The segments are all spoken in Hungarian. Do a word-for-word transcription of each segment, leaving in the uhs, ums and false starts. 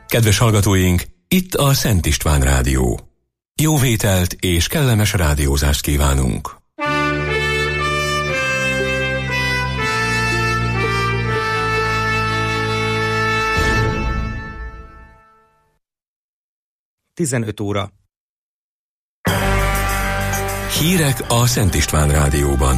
Kedves hallgatóink, itt a Szent István Rádió. Jó vételt és kellemes rádiózást kívánunk! tizenöt óra. Hírek a Szent István Rádióban.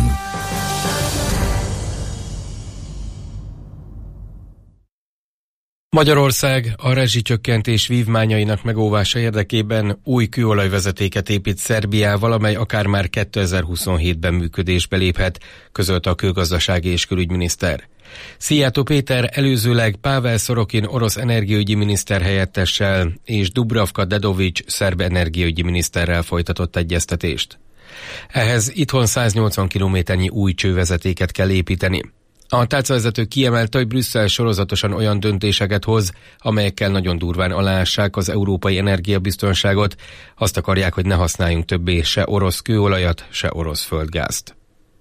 Magyarország a rezsicsökkentés vívmányainak megóvása érdekében új kőolajvezetéket épít Szerbiával, amely akár már kétezer-huszonhétben működésbe léphet, közölte a kőgazdasági és külügyminiszter. Szijjártó Péter előzőleg Pavel Sorokin orosz energiaügyi miniszter helyettessel és Dubravka Dedovics szerb energiaügyi miniszterrel folytatott egyeztetést. Ehhez itthon száznyolcvan kilométernyi új csővezetéket kell építeni. A tárcavezető kiemelte, hogy Brüsszel sorozatosan olyan döntéseket hoz, amelyekkel nagyon durván aláássák az európai energiabiztonságot. Azt akarják, hogy ne használjunk többé se orosz kőolajat, se orosz földgázt.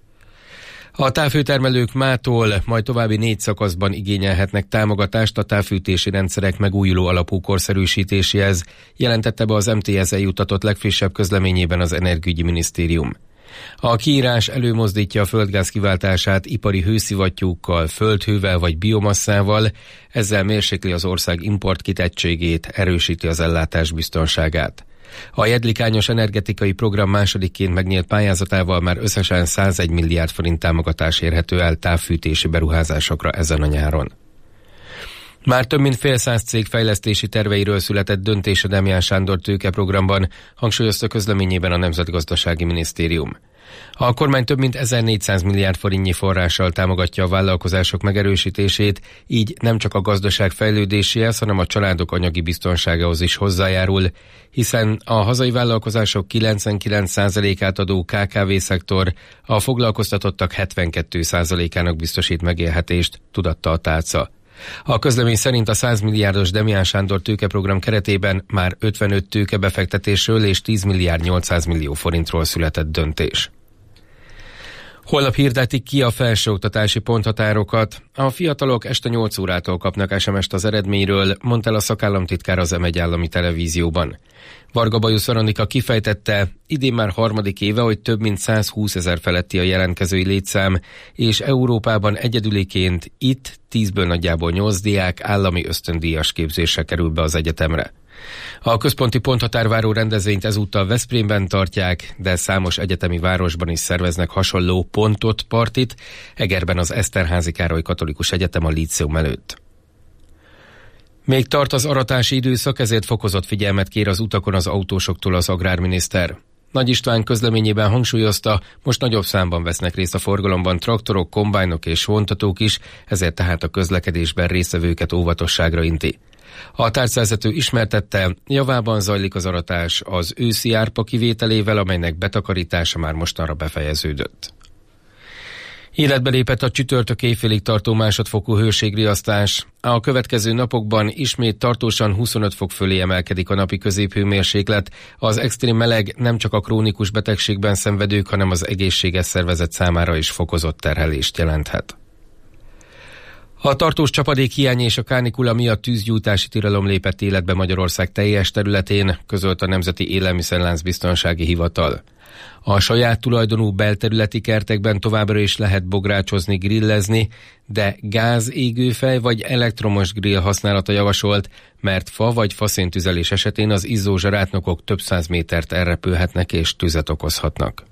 A távhőtermelők mától majd további négy szakaszban igényelhetnek támogatást a távfűtési rendszerek megújuló alapú korszerűsítéséhez, jelentette be az em té es eljutatott legfrissebb közleményében az Energiaügyi Minisztérium. A kiírás előmozdítja a földgáz kiváltását ipari hőszivattyúkkal, földhővel vagy biomasszával, ezzel mérsékli az ország importkitettségét, erősíti az ellátás biztonságát. A jedlikányos energetikai program másodikként megnyílt pályázatával már összesen százegy milliárd forint támogatás érhető el távfűtési beruházásokra ezen a nyáron. Már több mint fél száz cég fejlesztési terveiről született döntés a Demján Sándor tőkeprogramban, hangsúlyozta közleményében a Nemzetgazdasági Minisztérium. A kormány több mint ezernégyszáz milliárd forintnyi forrással támogatja a vállalkozások megerősítését, így nem csak a gazdaság fejlődéséhez, hanem a családok anyagi biztonságához is hozzájárul, hiszen a hazai vállalkozások kilencvenkilenc százalékát adó ká ká vé szektor a foglalkoztatottak hetvenkettő százalékának biztosít megélhetést, tudatta a tárca. A közlemény szerint a száz milliárdos Demján Sándor tőkeprogram keretében már ötvenöt tőkebefektetésről és tíz milliárd nyolcszáz millió forintról született döntés. Holnap hirdetik ki a felsőoktatási ponthatárokat. A fiatalok este nyolc órától kapnak es em est az eredményről, mondta el a szakállamtitkár az em egy állami televízióban. Varga Bajusz Arannika kifejtette, idén már harmadik éve, hogy több mint százhúszezer feletti a jelentkezői létszám, és Európában egyedüliként itt tízből nagyjából nyolc diák állami ösztöndíjas képzésre kerül be az egyetemre. A központi ponthatárváró rendezvényt ezúttal Veszprémben tartják, de számos egyetemi városban is szerveznek hasonló pontot, partit, Egerben az Eszterházy Károly Katolikus Egyetem a líceum előtt. Még tart az aratási időszak, ezért fokozott figyelmet kér az utakon az autósoktól az agrárminiszter. Nagy István közleményében hangsúlyozta, most nagyobb számban vesznek részt a forgalomban traktorok, kombájnok és vontatók is, ezért tehát a közlekedésben résztvevőket óvatosságra inti. A tárcavezető ismertette, javában zajlik az aratás az őszi árpa kivételével, amelynek betakarítása már mostanra befejeződött. Életbe lépett a csütörtök éjfélig tartó másodfokú hőségriasztás. A következő napokban ismét tartósan huszonöt fok fölé emelkedik a napi középhőmérséklet. Az extrém meleg nem csak a krónikus betegségben szenvedők, hanem az egészséges szervezet számára is fokozott terhelést jelenthet. A tartós csapadékhiány és a kánikula miatt tűzgyújtási tilalom lépett életbe Magyarország teljes területén, közölt a Nemzeti Élelmiszerlánc Biztonsági Hivatal. A saját tulajdonú belterületi kertekben továbbra is lehet bográcsozni, grillezni, de gáz, égőfej vagy elektromos grill használata javasolt, mert fa vagy faszéntüzelés esetén az izzó zsarátnokok több száz métert elrepülhetnek és tüzet okozhatnak.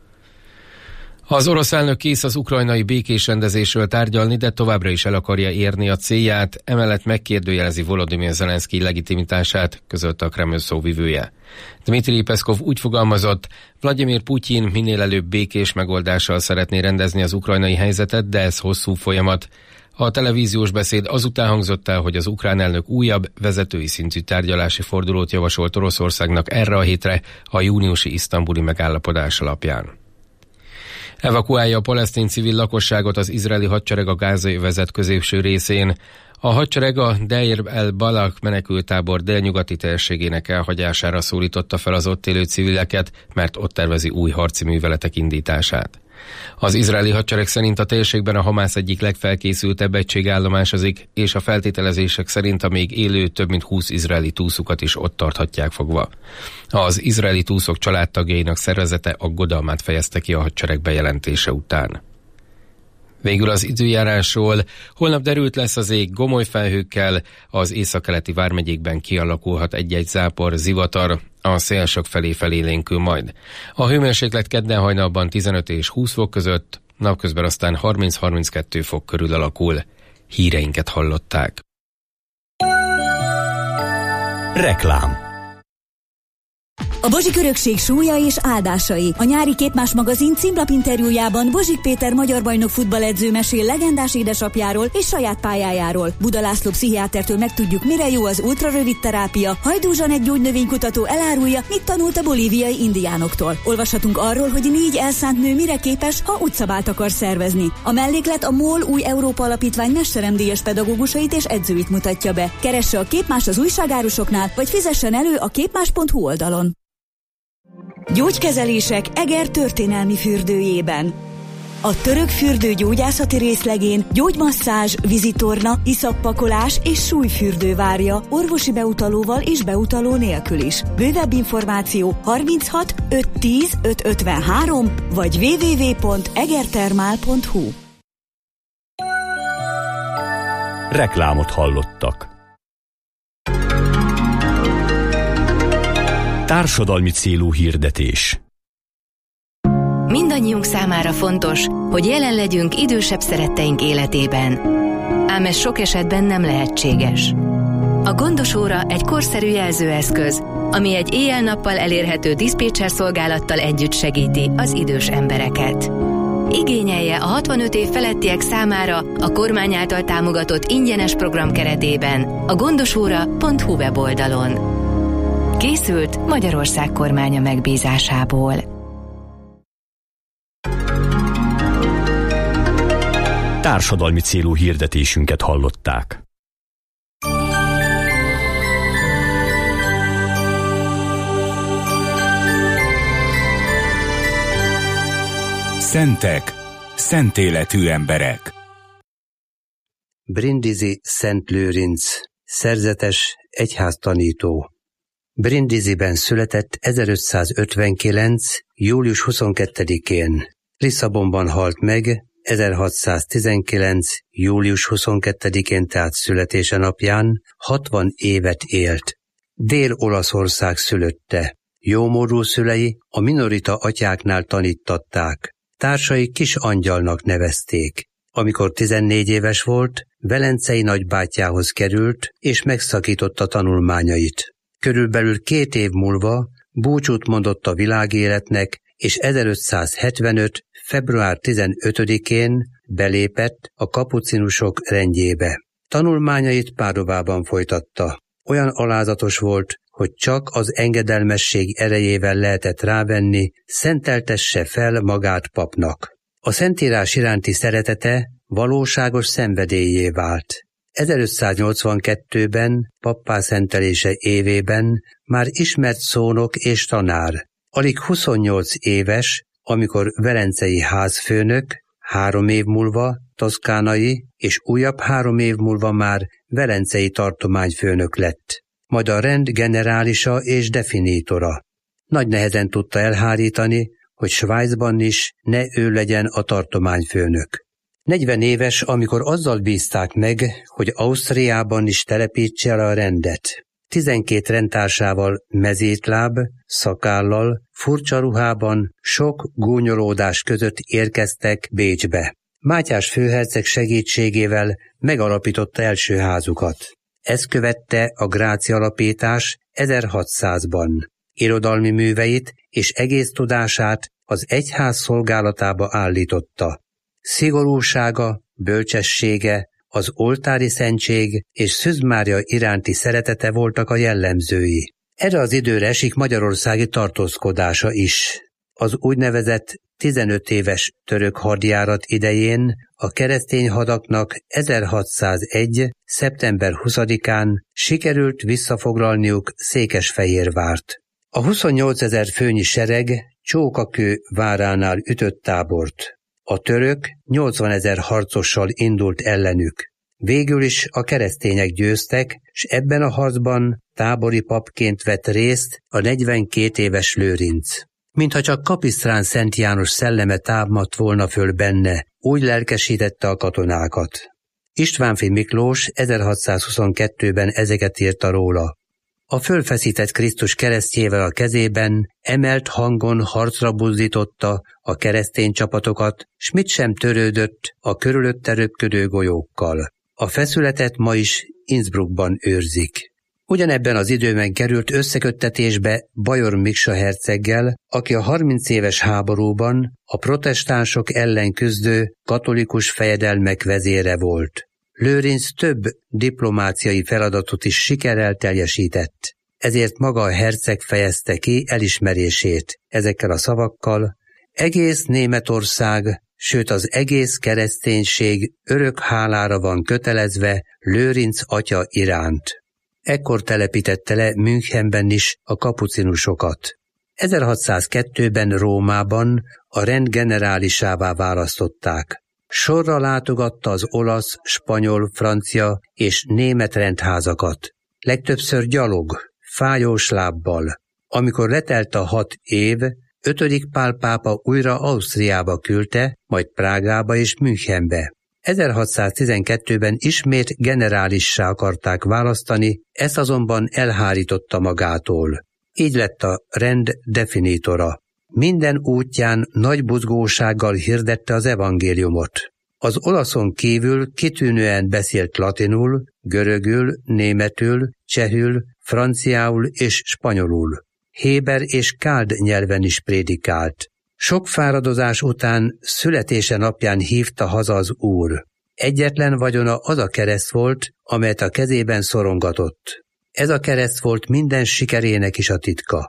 Az orosz elnök kész az ukrajnai békés rendezésről tárgyalni, de továbbra is el akarja érni a célját, emellett megkérdőjelezi Volodymyr Zelenszkij legitimitását, közölte a Kreml szóvivője. Dmitrij Peszkov úgy fogalmazott, Vladimir Putyin minél előbb békés megoldással szeretné rendezni az ukrajnai helyzetet, de ez hosszú folyamat. A televíziós beszéd azután hangzott el, hogy az ukrán elnök újabb, vezetői szintű tárgyalási fordulót javasolt Oroszországnak erre a hétre a júniusi isztambuli megállapodás alapján. Evakuálja a palesztin civil lakosságot az izraeli hadsereg a gázai övezet középső részén. A hadsereg a Deir el-Balak menekültábor délnyugati térségének elhagyására szólította fel az ott élő civileket, mert ott tervezi új harci műveletek indítását. Az izraeli hadsereg szerint a térségben a Hamász egyik legfelkészültebb egység állomásozik, és a feltételezések szerint a még élő több mint húsz izraeli túszukat is ott tarthatják fogva. Az izraeli túszok családtagjainak szervezete aggodalmát fejezte ki a hadsereg bejelentése után. Végül az időjárásról. Holnap derült lesz az ég gomoly felhőkkel, az északkeleti vármegyékben kialakulhat egy-egy zápor, zivatar, a szél sok felé felélénkül majd. A hőmérséklet kedden hajnalban tizenöt és húsz fok között, napközben aztán harminc-harminckettő fok körül alakul. Híreinket hallották. Reklám. A Bozsik örökség súlya és áldásai. A nyári Képmás magazin címlapinterjújában Bozsik Péter magyar bajnok futballedző mesél legendás édesapjáról és saját pályájáról. Buda László pszichiátertől megtudjuk, mire jó az ultrarövid terápia. Hajdú Zsanett gyógynövénykutató elárulja, mit tanult a bolíviai indiánoktól. Olvashatunk arról, hogy négy elszánt nő mire képes, ha utcabált akar szervezni. A melléklet a MOL új Európa Alapítvány mesteremdíjas pedagógusait és edzőit mutatja be. Keresse a Képmás az újságárusoknál, vagy fizessen elő a képmás pont hu oldalon. Gyógykezelések Eger történelmi fürdőjében. A török fürdő gyógyászati részlegén gyógymasszázs, vízitorna, iszappakolás és súlyfürdő várja orvosi beutalóval és beutaló nélkül is. Bővebb információ harminchat ötszáz tíz ötszázötvenhárom vagy double-u double-u double-u pont egertermál pont hu. Reklámot hallottak. Társadalmi célú hirdetés. Mindannyiunk számára fontos, hogy jelen legyünk idősebb szeretteink életében. Ám ez sok esetben nem lehetséges. A Gondos Óra egy korszerű jelzőeszköz, ami egy éjjel-nappal elérhető diszpécser szolgálattal együtt segíti az idős embereket. Igényelje a hatvanöt év felettiek számára a kormány által támogatott ingyenes program keretében a gondosóra pont hu weboldalon. Készült Magyarország kormánya megbízásából. Társadalmi célú hirdetésünket hallották. Szentek, szent életű emberek. Brindisi Szent Lőrinc, szerzetes egyháztanító. Brindisiben született ezerötszázötvenkilenc. július huszonkettedikén. Lisszabonban halt meg ezerhatszáztizenkilenc. július huszonkettedikén, tehát születése napján, hatvan évet élt. Dél-Olaszország szülötte. Jómódú szülei a minorita atyáknál taníttatták. Társai kis angyalnak nevezték. Amikor tizennégy éves volt, velencei nagybátyjához került, és megszakította tanulmányait. Körülbelül két év múlva búcsút mondott a világéletnek, és ezerötszázhetvenöt. február tizenötödikén belépett a kapucinusok rendjébe. Tanulmányait Pádovában folytatta. Olyan alázatos volt, hogy csak az engedelmesség erejével lehetett rávenni, szenteltesse fel magát papnak. A szentírás iránti szeretete valóságos szenvedélyé vált. ezerötszáznyolcvankettőben pappá szentelése évében már ismert szónok és tanár. Alig huszonnyolc éves, amikor velencei házfőnök, három év múlva toszkánai, és újabb három év múlva már velencei tartományfőnök lett. Majd a rend generálisa és definítora. Nagy nehezen tudta elhárítani, hogy Svájcban is ne ő legyen a tartományfőnök. negyven éves, amikor azzal bízták meg, hogy Ausztriában is telepítse el a rendet. Tizenkét rendtársával mezítláb, szakállal, furcsa ruhában, sok gúnyolódás között érkeztek Bécsbe. Mátyás főherceg segítségével megalapította első házukat. Ezt követte a gráci alapítás ezerhatszázban. Irodalmi műveit és egész tudását az egyház szolgálatába állította. Szigorúsága, bölcsessége, az oltári szentség és Szűz Mária iránti szeretete voltak a jellemzői. Erre az időre esik magyarországi tartózkodása is. Az úgynevezett tizenöt éves török hadjárat idején a keresztény hadaknak ezerhatszázegy. szeptember huszadikán sikerült visszafoglalniuk Székesfehérvárt. A huszonnyolcezer főnyi sereg Csókakő váránál ütött tábort. A török nyolcvanezer harcossal indult ellenük. Végül is a keresztények győztek, s ebben a harcban tábori papként vett részt a negyvenkét éves Lőrinc. Mintha csak Kapisztrán Szent János szelleme támadt volna föl benne, úgy lelkesítette a katonákat. Istvánffy Miklós ezerhatszázhuszonkettőben ezeket írta róla. A fölfeszített Krisztus keresztjével a kezében emelt hangon harcra buzdította a keresztény csapatokat, s mit sem törődött a körülötte röpködő golyókkal. A feszületet ma is Innsbruckban őrzik. Ugyanebben az időben került összeköttetésbe Bajor Miksa herceggel, aki a harminc éves háborúban a protestánsok ellen küzdő katolikus fejedelmek vezére volt. Lőrinc több diplomáciai feladatot is sikerrel teljesített. Ezért maga a herceg fejezte ki elismerését ezekkel a szavakkal: egész Németország, sőt az egész kereszténység örök hálára van kötelezve Lőrinc atya iránt. Ekkor telepítette le Münchenben is a kapucinusokat. ezerhatszázkettőben Rómában a rend generálisává választották. Sorra látogatta az olasz, spanyol, francia és német rendházakat. Legtöbbször gyalog, fájós lábbal. Amikor letelt a hat év, ötödik Pál pápa újra Ausztriába küldte, majd Prágába és Münchenbe. ezerhatszáztizenkettőben ismét generálissá akarták választani, ezt azonban elhárította magától. Így lett a rend definitora. Minden útján nagy buzgósággal hirdette az evangéliumot. Az olaszon kívül kitűnően beszélt latinul, görögül, németül, csehül, franciául és spanyolul. Héber és káld nyelven is prédikált. Sok fáradozás után születése napján hívta haza az Úr. Egyetlen vagyona az a kereszt volt, amelyet a kezében szorongatott. Ez a kereszt volt minden sikerének is a titka.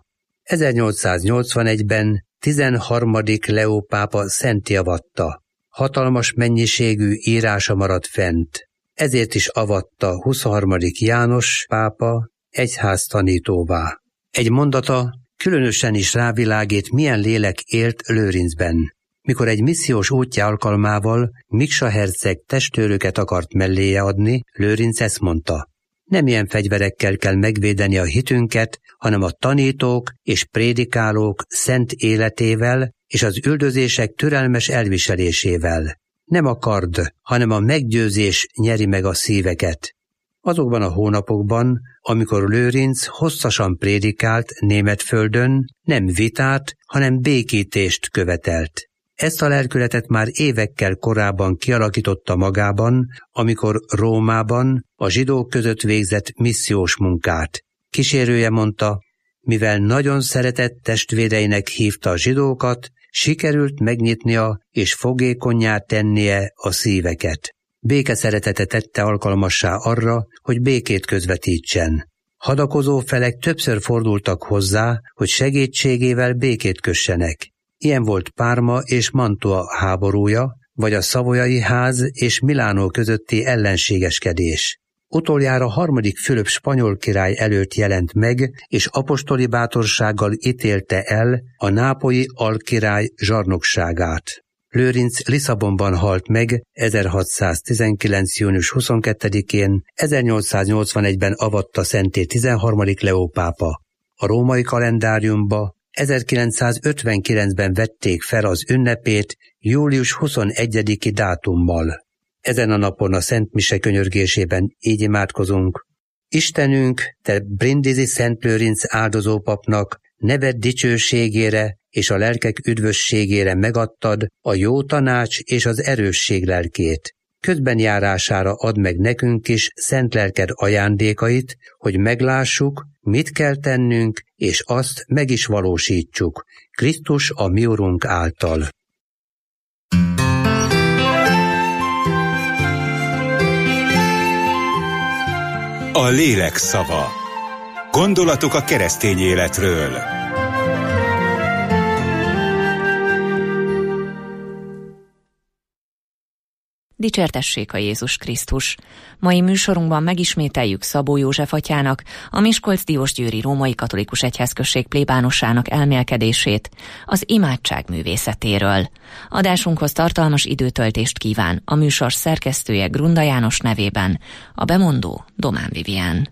ezernyolcszáznyolcvanegyben tizenharmadik Leó pápa szentté avatta. Hatalmas mennyiségű írása maradt fent. Ezért is avatta huszonharmadik János pápa egyháztanítóvá. Egy mondata különösen is rávilágít, milyen lélek élt Lőrincben. Mikor egy missziós útja alkalmával Miksa herceg testőröket akart melléje adni, Lőrinc ezt mondta: nem ilyen fegyverekkel kell megvédeni a hitünket, hanem a tanítók és prédikálók szent életével és az üldözések türelmes elviselésével. Nem a kard, hanem a meggyőzés nyeri meg a szíveket. Azokban a hónapokban, amikor Lőrinc hosszasan prédikált Németföldön, nem vitát, hanem békítést követelt. Ezt a lelkületet már évekkel korábban kialakította magában, amikor Rómában a zsidók között végzett missziós munkát. Kísérője mondta: mivel nagyon szeretett testvéreinek hívta a zsidókat, sikerült megnyitnia és fogékonnyá tennie a szíveket. Békeszeretete tette alkalmassá arra, hogy békét közvetítsen. Hadakozó felek többször fordultak hozzá, hogy segítségével békét kössenek. Ilyen volt Párma és Mantua háborúja, vagy a Szavoyai ház és Milánó közötti ellenségeskedés. Utoljára harmadik Fülöp spanyol király előtt jelent meg, és apostoli bátorsággal ítélte el a nápolyi alkirály zsarnokságát. Lőrinc Lisszabonban halt meg ezerhatszáztizenkilenc. június huszonkettedikén, ezernyolcszáznyolcvanegyben avatta szentté tizenharmadik Leó pápa. A római kalendáriumba ezerkilencszázötvenkilencben vették fel az ünnepét július huszonegyediki dátummal. Ezen a napon a Szent Mise könyörgésében így imádkozunk: Istenünk, te Brindisi Szent Lőrinc áldozópapnak neved dicsőségére és a lelkek üdvösségére megadtad a jó tanács és az erősség lelkét. Közben járására add meg nekünk is szent lelked ajándékait, hogy meglássuk, mit kell tennünk, és azt meg is valósítsuk. Krisztus a mi Urunk által. A lélek szava. Gondolatok a keresztény életről. Dicsértessék a Jézus Krisztus! Mai műsorunkban megismételjük Szabó József atyának, a Miskolc-Diósgyőri Római Katolikus Egyházközség plébánosának elmélkedését az imádság művészetéről. Adásunkhoz tartalmas időtöltést kíván a műsor szerkesztője Grunda János nevében, a bemondó Domán Vivien.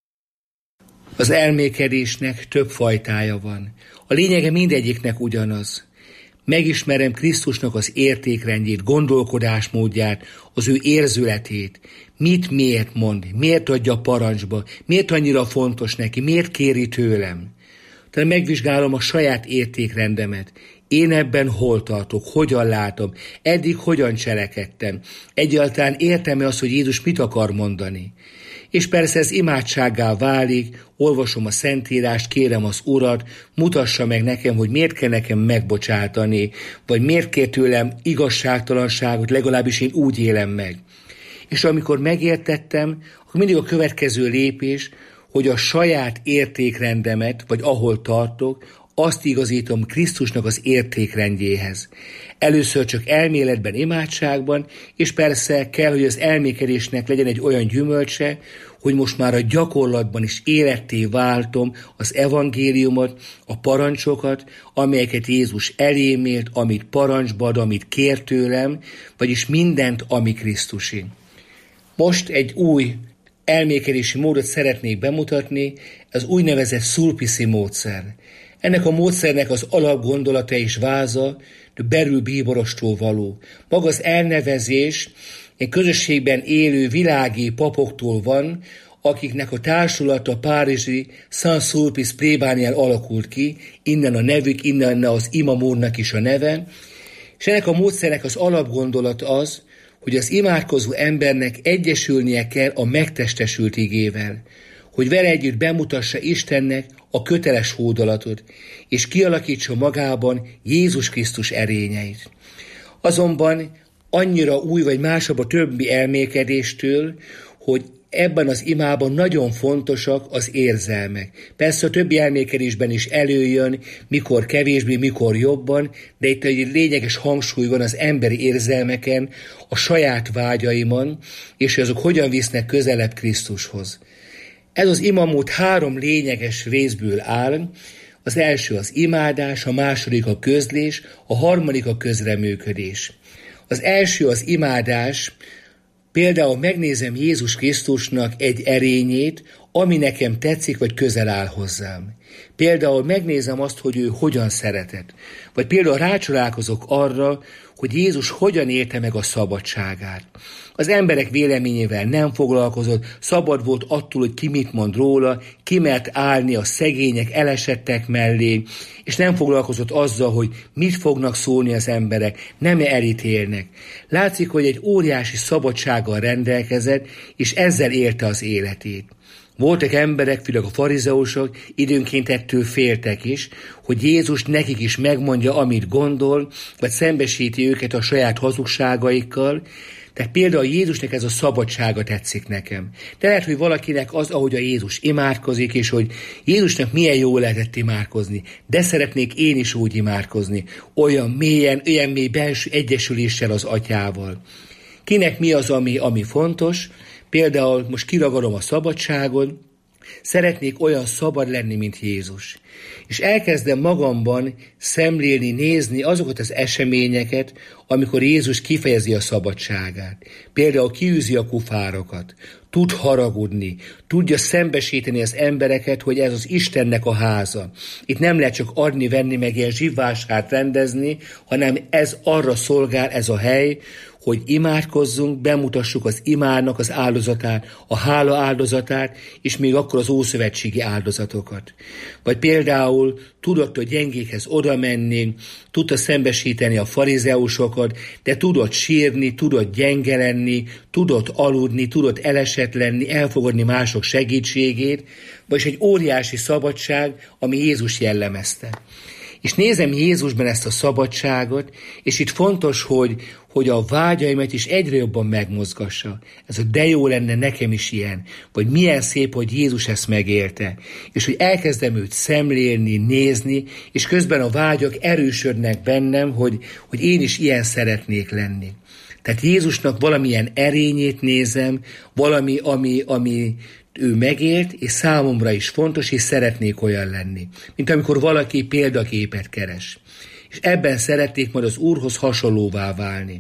Az elmélkedésnek több fajtája van. A lényege mindegyiknek ugyanaz. Megismerem Krisztusnak az értékrendjét, gondolkodásmódját, az ő érzületét. Mit miért mond, miért adja parancsba, miért annyira fontos neki, miért kéri tőlem. Tehát megvizsgálom a saját értékrendemet. Én ebben hol tartok, hogyan látom, eddig hogyan cselekedtem. Egyáltalán értem-e azt, hogy Jézus mit akar mondani. És persze ez imádsággá válik, olvasom a Szentírást, kérem az Urat, mutassa meg nekem, hogy miért kell nekem megbocsátani, vagy miért kér tőlem igazságtalanságot, legalábbis én úgy élem meg. És amikor megértettem, akkor mindig a következő lépés, hogy a saját értékrendemet, vagy ahol tartok, azt igazítom Krisztusnak az értékrendjéhez. Először csak elméletben, imádságban, és persze kell, hogy az elmékedésnek legyen egy olyan gyümölcse, hogy most már a gyakorlatban is életté váltom az evangéliumot, a parancsokat, amelyeket Jézus elém élt, amit parancsba ad, amit kér tőlem, vagyis mindent, ami Krisztusi. Most egy új elmékedési módot szeretnék bemutatni, az úgynevezett szulpiszi módszer. Ennek a módszernek az alapgondolata és váza belül bíborostól való. Maga az elnevezés egy közösségben élő világi papoktól van, akiknek a társulata párizsi Saint-Sulpice plébánián alakult ki, innen a nevük, innen az imamúrnak is a neve, és ennek a módszernek az alapgondolat az, hogy az imádkozó embernek egyesülnie kell a megtestesült igével, hogy vele együtt bemutassa Istennek a köteles hódolatot, és kialakítsa magában Jézus Krisztus erényeit. Azonban annyira új vagy másabb a többi elmélkedéstől, hogy ebben az imában nagyon fontosak az érzelmek. Persze a többi elmélkedésben is előjön, mikor kevésbé, mikor jobban, de itt egy lényeges hangsúly van az emberi érzelmeken, a saját vágyaimon, és azok hogyan visznek közelebb Krisztushoz. Ez az imamód három lényeges részből áll. Az első az imádás, a második a közlés, a harmadik a közreműködés. Az első az imádás, például megnézem Jézus Krisztusnak egy erényét, ami nekem tetszik, vagy közel áll hozzám. Például megnézem azt, hogy ő hogyan szeretett. Vagy például rácsodálkozok arra, hogy Jézus hogyan élte meg a szabadságát. Az emberek véleményével nem foglalkozott, szabad volt attól, hogy ki mit mond róla, ki mert állni a szegények, elesettek mellé, és nem foglalkozott azzal, hogy mit fognak szólni az emberek, nem elítélnek. Látszik, hogy egy óriási szabadsággal rendelkezett, és ezzel élte az életét. Voltak emberek, főleg a farizeusok, időnként ettől féltek is, hogy Jézus nekik is megmondja, amit gondol, vagy szembesíti őket a saját hazugságaikkal. Tehát például Jézusnak ez a szabadsága tetszik nekem. De lehet, hogy valakinek az, ahogy a Jézus imádkozik, és hogy Jézusnak milyen jó lehetett imádkozni, de szeretnék én is úgy imádkozni, olyan mélyen, olyan mély belső egyesüléssel az atyával. Kinek mi az, ami, ami fontos? Például most kiragadom a szabadságot, szeretnék olyan szabad lenni, mint Jézus. És elkezdem magamban szemlélni, nézni azokat az eseményeket, amikor Jézus kifejezi a szabadságát. Például kiűzi a kufárokat, tud haragudni, tudja szembesíteni az embereket, hogy ez az Istennek a háza. Itt nem lehet csak adni, venni, meg ilyen zsivvásárt rendezni, hanem ez arra szolgál, ez a hely, hogy imádkozzunk, bemutassuk az imádnak az áldozatát, a hála áldozatát, és még akkor az ószövetségi áldozatokat. Vagy például tudott a gyengékhez oda menni, tudta szembesíteni a farizeusokat, de tudott sírni, tudott gyenge lenni, tudott aludni, tudott elesett lenni, elfogadni mások segítségét, vagyis egy óriási szabadság, ami Jézus jellemezte. És nézem Jézusban ezt a szabadságot, és itt fontos, hogy, hogy a vágyaimat is egyre jobban megmozgassa. Ez a de jó lenne nekem is ilyen, vagy milyen szép, hogy Jézus ezt megélte. És hogy elkezdem őt szemlélni, nézni, és közben a vágyak erősödnek bennem, hogy, hogy én is ilyen szeretnék lenni. Tehát Jézusnak valamilyen erényét nézem, valami, ami, ami ő megélt, és számomra is fontos, és szeretnék olyan lenni. Mint amikor valaki példaképet keres. És ebben szeretnék majd az Úrhoz hasonlóvá válni.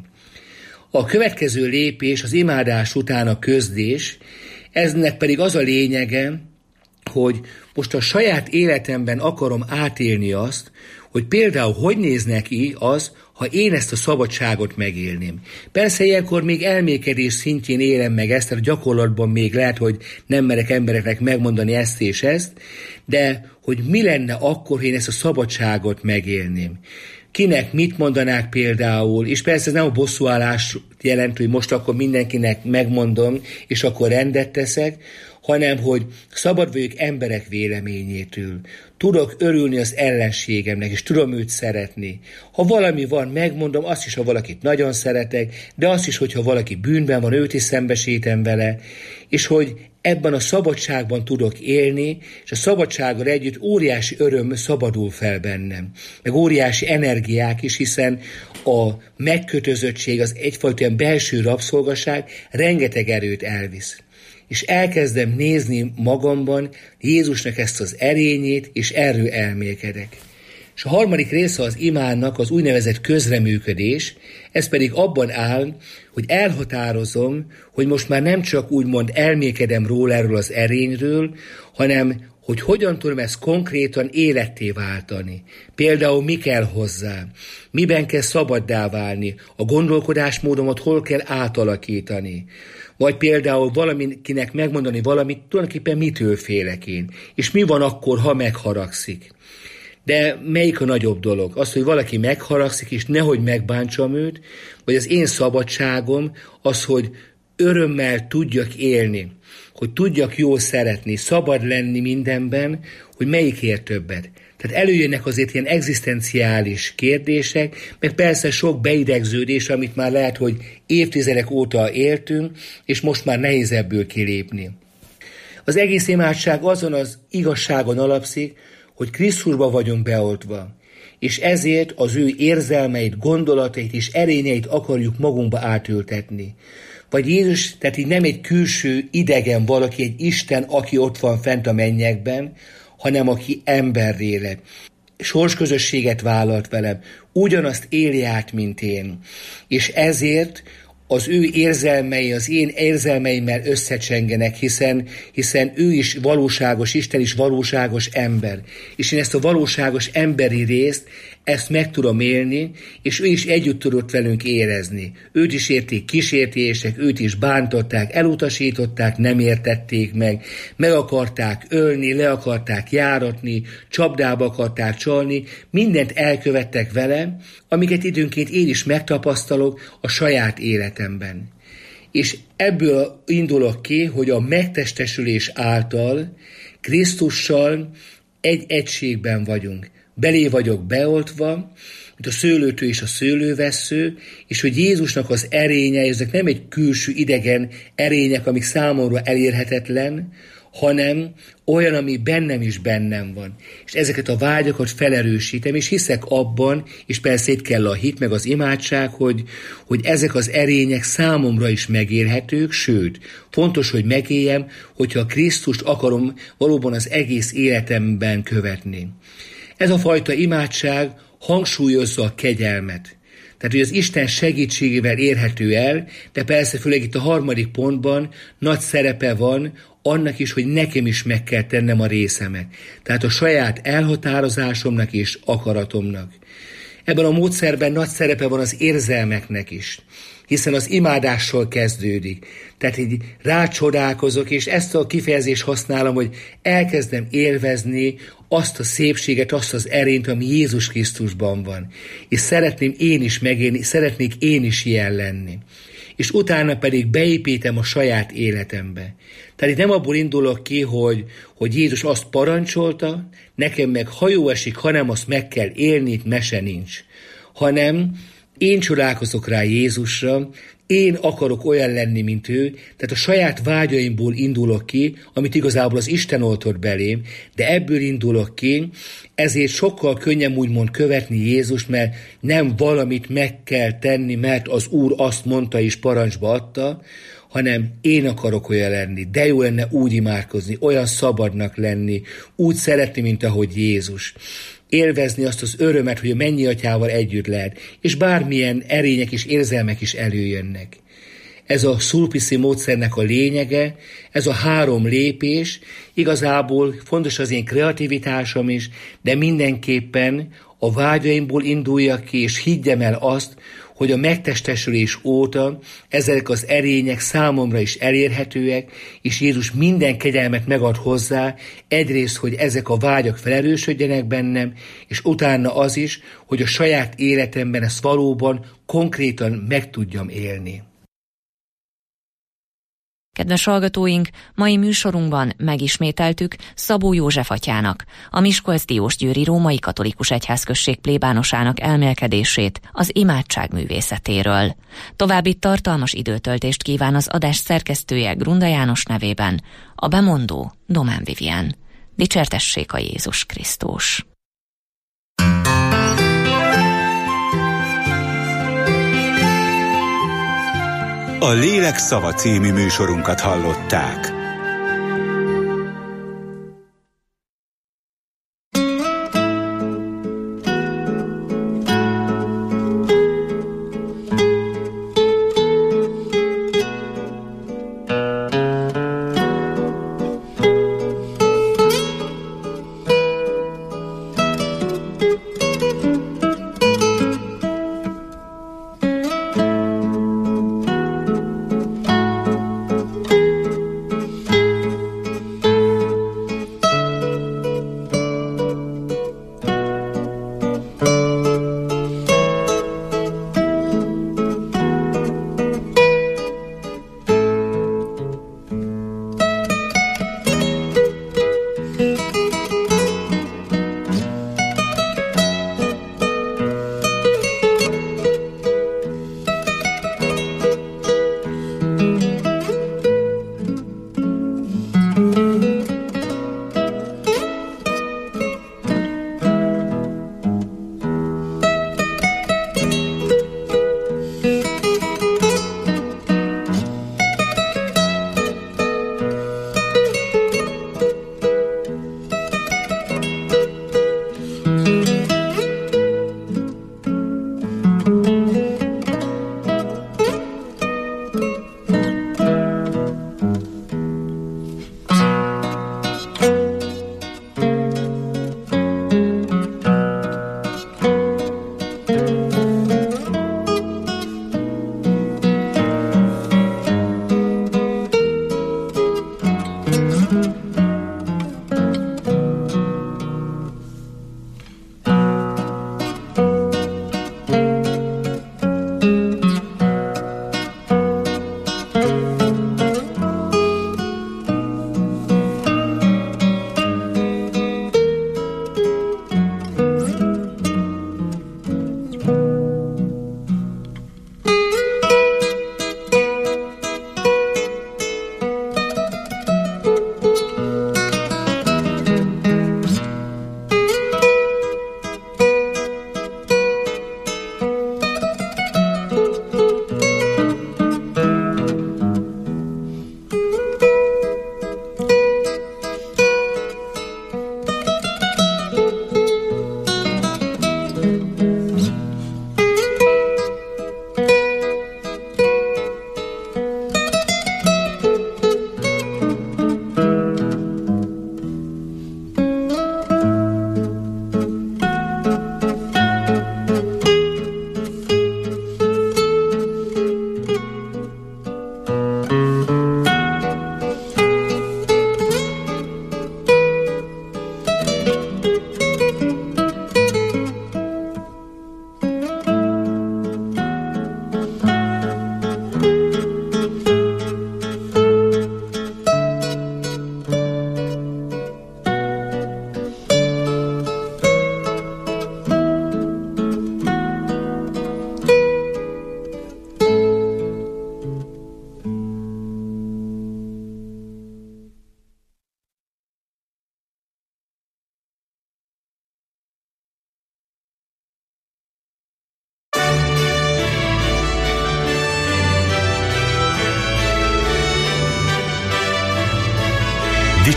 A következő lépés az imádás után a közdés, eznek pedig az a lényege, hogy most a saját életemben akarom átélni azt, hogy például hogy néz neki az, ha én ezt a szabadságot megélném. Persze ilyenkor még elmékedés szintjén élem meg ezt, tehát gyakorlatban még lehet, hogy nem merek embereknek megmondani ezt és ezt, de hogy mi lenne akkor, ha én ezt a szabadságot megélném. Kinek mit mondanák például, és persze ez nem a bosszúállás jelent, hogy most akkor mindenkinek megmondom, és akkor rendet teszek, hanem hogy szabad vagyok emberek véleményétől. Tudok örülni az ellenségemnek, és tudom őt szeretni. Ha valami van, megmondom, azt is, ha valakit nagyon szeretek, de azt is, hogyha valaki bűnben van, őt is szembesítem vele, és hogy ebben a szabadságban tudok élni, és a szabadsággal együtt óriási öröm szabadul fel bennem. Meg óriási energiák is, hiszen a megkötözöttség, az egyfajta belső rabszolgaság rengeteg erőt elvisz. És elkezdem nézni magamban Jézusnak ezt az erényét, és erről elmélkedek. És a harmadik része az imádnak az úgynevezett közreműködés, ez pedig abban áll, hogy elhatározom, hogy most már nem csak úgymond elmélkedem róla erről az erényről, hanem hogy hogyan tudom ezt konkrétan életté váltani. Például mi kell hozzá, miben kell szabaddá válni, a gondolkodásmódomat hol kell átalakítani. Vagy például valamikinek megmondani valamit, tulajdonképpen mitől félek én, és mi van akkor, ha megharagszik. De melyik a nagyobb dolog? Az, hogy valaki megharagszik, és nehogy megbántsam őt, vagy az én szabadságom az, hogy örömmel tudjak élni, hogy tudjak jól szeretni, szabad lenni mindenben, hogy melyikért többet. Tehát előjönnek azért ilyen egzisztenciális kérdések, meg persze sok beidegződés, amit már lehet, hogy évtizedek óta éltünk, és most már nehéz ebből kilépni. Az egész imádság azon az igazságon alapszik, hogy Krisztusba vagyunk beoltva, és ezért az ő érzelmeit, gondolatait és erényeit akarjuk magunkba átültetni. Vagy Jézus, tehát így nem egy külső idegen valaki, egy Isten, aki ott van fent a mennyekben, hanem aki emberré lett. Sorsközösséget vállalt velem, ugyanazt éli át, mint én. És ezért az ő érzelmei, az én érzelmeimmel összecsengenek, hiszen, hiszen ő is valóságos, Isten is valóságos ember. És én ezt a valóságos emberi részt, ezt meg tudom élni, és ő is együtt tudott velünk érezni. Őt is érték kísértések, őt is bántották, elutasították, nem értették meg, meg akarták ölni, le akarták járatni, csapdába akarták csalni, mindent elkövettek vele, amiket időnként én is megtapasztalok a saját életemben. És ebből indulok ki, hogy a megtestesülés által Krisztussal egy egységben vagyunk. Belé vagyok beoltva, mint a szőlőtő és a szőlővessző, és hogy Jézusnak az erénye, ezek nem egy külső idegen erények, amik számomra elérhetetlen, hanem olyan, ami bennem is bennem van. És ezeket a vágyakat felerősítem, és hiszek abban, és persze itt kell a hit, meg az imádság, hogy, hogy ezek az erények számomra is megélhetők, sőt, fontos, hogy megéljem, hogyha a Krisztust akarom valóban az egész életemben követni. Ez a fajta imádság hangsúlyozza a kegyelmet. Tehát, hogy az Isten segítségével érhető el, de persze főleg itt a harmadik pontban nagy szerepe van annak is, hogy nekem is meg kell tennem a részemet. Tehát a saját elhatározásomnak és akaratomnak. Ebben a módszerben nagy szerepe van az érzelmeknek is, hiszen az imádással kezdődik. Tehát így rácsodálkozok, és ezt a kifejezést használom, hogy elkezdem élvezni azt a szépséget, azt az erényt, ami Jézus Krisztusban van. És szeretném én is megélni, szeretnék én is ilyen lenni. És utána pedig beépítem a saját életembe. Tehát itt nem abból indulok ki, hogy, hogy Jézus azt parancsolta, nekem meg hajó esik, hanem azt meg kell élni, itt mese nincs. Hanem én csodálkozok rá Jézusra, Én akarok olyan lenni, mint ő, tehát a saját vágyaimból indulok ki, amit igazából az Isten oltott belém, de ebből indulok ki, ezért sokkal könnyebb úgymond követni Jézust, mert nem valamit meg kell tenni, mert az Úr azt mondta és parancsba adta, hanem én akarok olyan lenni, de jó lenne úgy imádkozni, olyan szabadnak lenni, úgy szeretni, mint ahogy Jézus. Élvezni azt az örömet, hogy a mennyi atyával együtt lehet, és bármilyen erények és érzelmek is előjönnek. Ez a szulpiszi módszernek a lényege, ez a három lépés, igazából fontos az én kreativitásom is, de mindenképpen a vágyaimból induljak ki, és higgyem el azt, hogy a megtestesülés óta ezek az erények számomra is elérhetőek, és Jézus minden kegyelmet megad hozzá, egyrészt, hogy ezek a vágyak felerősödjenek bennem, és utána az is, hogy a saját életemben ezt valóban konkrétan meg tudjam élni. Kedves hallgatóink, mai műsorunkban megismételtük Szabó József atyának, a Miskolc-Diósgyőri Római Katolikus Egyházközség plébánosának elmélkedését az imádság művészetéről. További tartalmas időtöltést kíván az adás szerkesztője Grunda János nevében, a bemondó Domán Vivien. Dicsértessék a Jézus Krisztus! A Lélek Szava című műsorunkat hallották.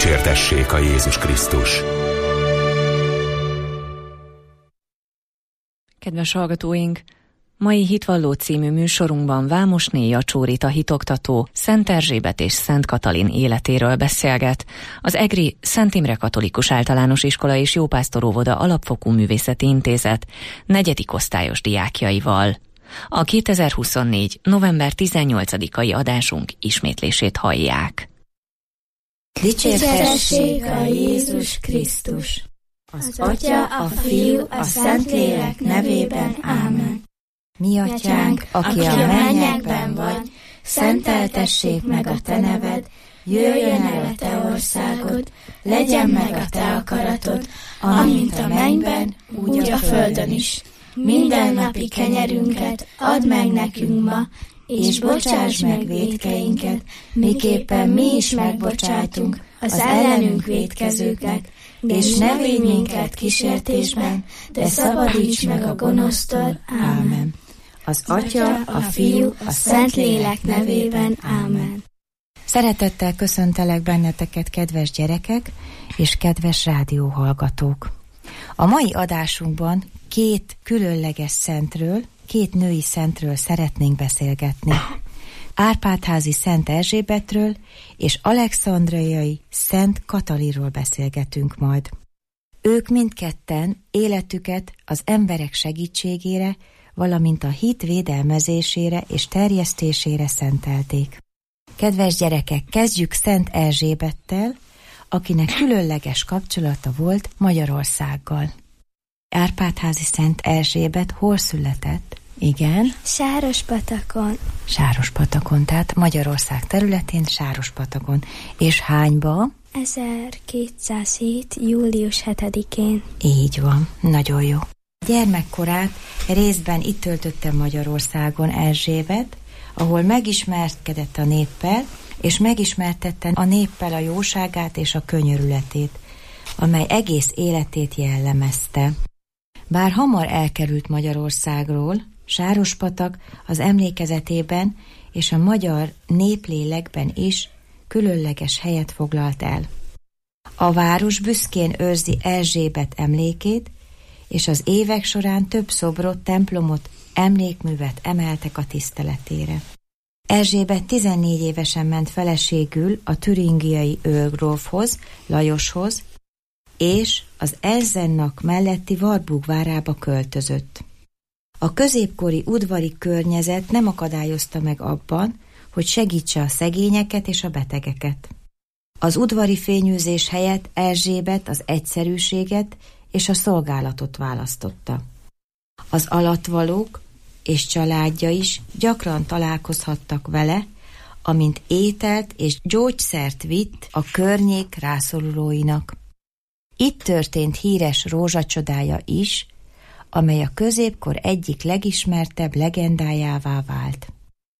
Dicsértessék a Jézus Krisztus! Kedves hallgatóink! Mai Hitvalló című műsorunkban Vámosné Jacsórita hitoktató Szent Erzsébet és Szent Katalin életéről beszélget az egri Szent Imre Katolikus Általános Iskola és Jópásztor Óvoda Alapfokú Művészeti Intézet negyedik osztályos diákjaival. A kétezer-huszonnégy. november tizennyolcadikai adásunk ismétlését hallják. Dicsértessék a Jézus Krisztus! Az Atya, a Fiú, a Szentlélek nevében. Ámen. Mi Atyánk, aki a mennyekben vagy, szenteltessék meg a Te neved, jöjjön el a Te országod, legyen meg a Te akaratod, amint a mennyben, úgy a földön is. Mindennapi kenyerünket add meg nekünk ma, és bocsáss meg vétkeinket, miképpen mi is megbocsátunk az ellenünk vétkezőknek, és ne védj minket kísértésben, de szabadíts meg a gonosztól. Ámen. Az Atya, a Fiú, a Szentlélek nevében. Ámen. Szeretettel köszöntelek benneteket, kedves gyerekek és kedves rádióhallgatók. A mai adásunkban két különleges szentről, két női szentről szeretnénk beszélgetni. Árpádházi Szent Erzsébetről és alexandriai Szent Katalinról beszélgetünk majd. Ők mindketten életüket az emberek segítségére, valamint a hit védelmezésére és terjesztésére szentelték. Kedves gyerekek, kezdjük Szent Erzsébettel, akinek különleges kapcsolata volt Magyarországgal. Árpádházi Szent Erzsébet hol született? Igen. Sárospatakon. Sárospatakon, tehát Magyarország területén Sárospatakon. És hányba? ezerkétszázhét. július hetedikén. Így van, nagyon jó. Gyermekkorát részben itt töltötte Magyarországon Erzsébet, ahol megismerkedett a néppel, és megismertette a néppel a jóságát és a könyörületét, amely egész életét jellemezte. Bár hamar elkerült Magyarországról, Sárospatak az emlékezetében és a magyar néplélekben is különleges helyet foglalt el. A város büszkén őrzi Erzsébet emlékét, és az évek során több szobrot, templomot, emlékművet emeltek a tiszteletére. Erzsébet tizennégy évesen ment feleségül a türingiai őrgrófhoz, Lajoshoz, és az Eisenach melletti Warburg várába költözött. A középkori udvari környezet nem akadályozta meg abban, hogy segítse a szegényeket és a betegeket. Az udvari fényűzés helyett Erzsébet az egyszerűséget és a szolgálatot választotta. Az alattvalók és családja is gyakran találkozhattak vele, amint ételt és gyógyszert vitt a környék rászorulóinak. Itt történt híres rózsacsodája is, amely a középkor egyik legismertebb legendájává vált.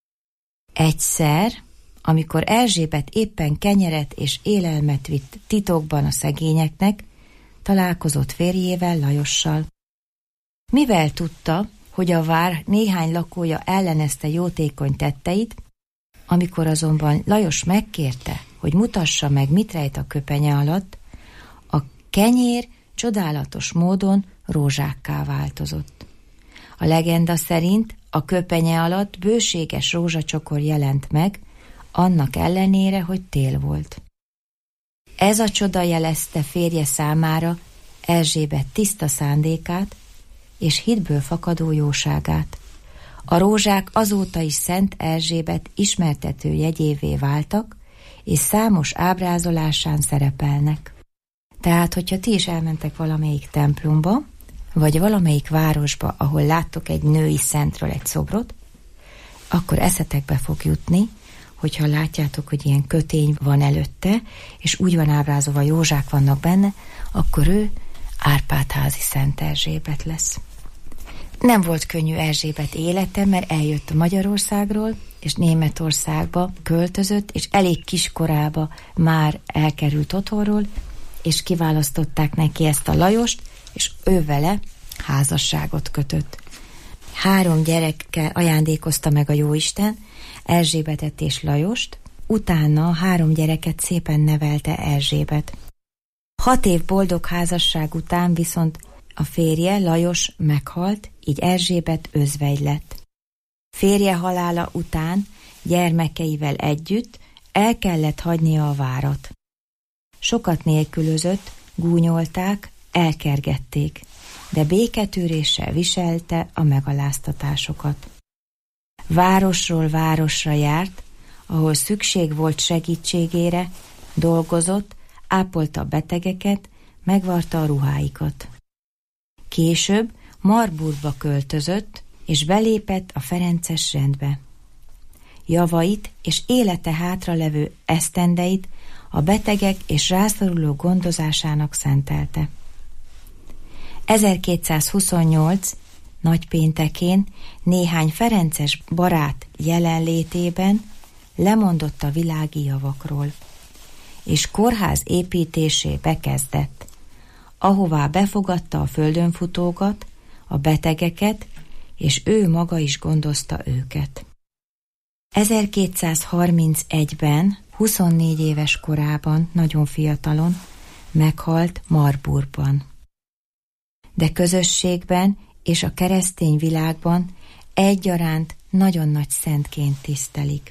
Egyszer, amikor Erzsébet éppen kenyeret és élelmet vitt titokban a szegényeknek, találkozott férjével, Lajossal. Mivel tudta, hogy a vár néhány lakója ellenezte jótékony tetteit, amikor azonban Lajos megkérte, hogy mutassa meg, mit rejt a köpenye alatt, a kenyér csodálatos módon rózsákká változott. A legenda szerint a köpenye alatt bőséges rózsacsokor jelent meg, annak ellenére, hogy tél volt. Ez a csoda jelezte férje számára Erzsébet tiszta szándékát és hitből fakadó jóságát. A rózsák azóta is Szent Erzsébet ismertető jegyévé váltak, és számos ábrázolásán szerepelnek. Tehát, hogyha ti is elmentek valamelyik templomba, vagy valamelyik városba, ahol láttok egy női szentről egy szobrot, akkor eszetekbe fog jutni, hogyha látjátok, hogy ilyen kötény van előtte, és úgy van ábrázolva, józsák vannak benne, akkor ő Árpádházi Szent Erzsébet lesz. Nem volt könnyű Erzsébet élete, mert eljött a Magyarországról, és Németországba költözött, és elég kiskorába már elkerült otthonról, és kiválasztották neki ezt a Lajost, és ő vele házasságot kötött. Három gyerekkel ajándékozta meg a Jóisten, Erzsébetet és Lajost, utána három gyereket szépen nevelte Erzsébet. Hat év boldog házasság után viszont a férje, Lajos meghalt, így Erzsébet özvegy lett. Férje halála után gyermekeivel együtt el kellett hagynia a várat. Sokat nélkülözött, gúnyolták, elkergették, de béketűréssel viselte a megaláztatásokat. Városról városra járt, ahol szükség volt segítségére, dolgozott, ápolta a betegeket, megvarta a ruháikat. Később Marburgba költözött, és belépett a ferences rendbe. Javait és élete hátralevő esztendeit a betegek és rászoruló gondozásának szentelte. ezerkétszázhuszonnyolc nagypéntekén néhány ferences barát jelenlétében lemondott a világi javakról, és kórház építésébe kezdett, ahová befogadta a földönfutókat, a betegeket, és ő maga is gondozta őket. ezerkétszázharmincegyben, huszonnégy éves korában, nagyon fiatalon meghalt Marburgban. De közösségben és a keresztény világban egyaránt nagyon nagy szentként tisztelik.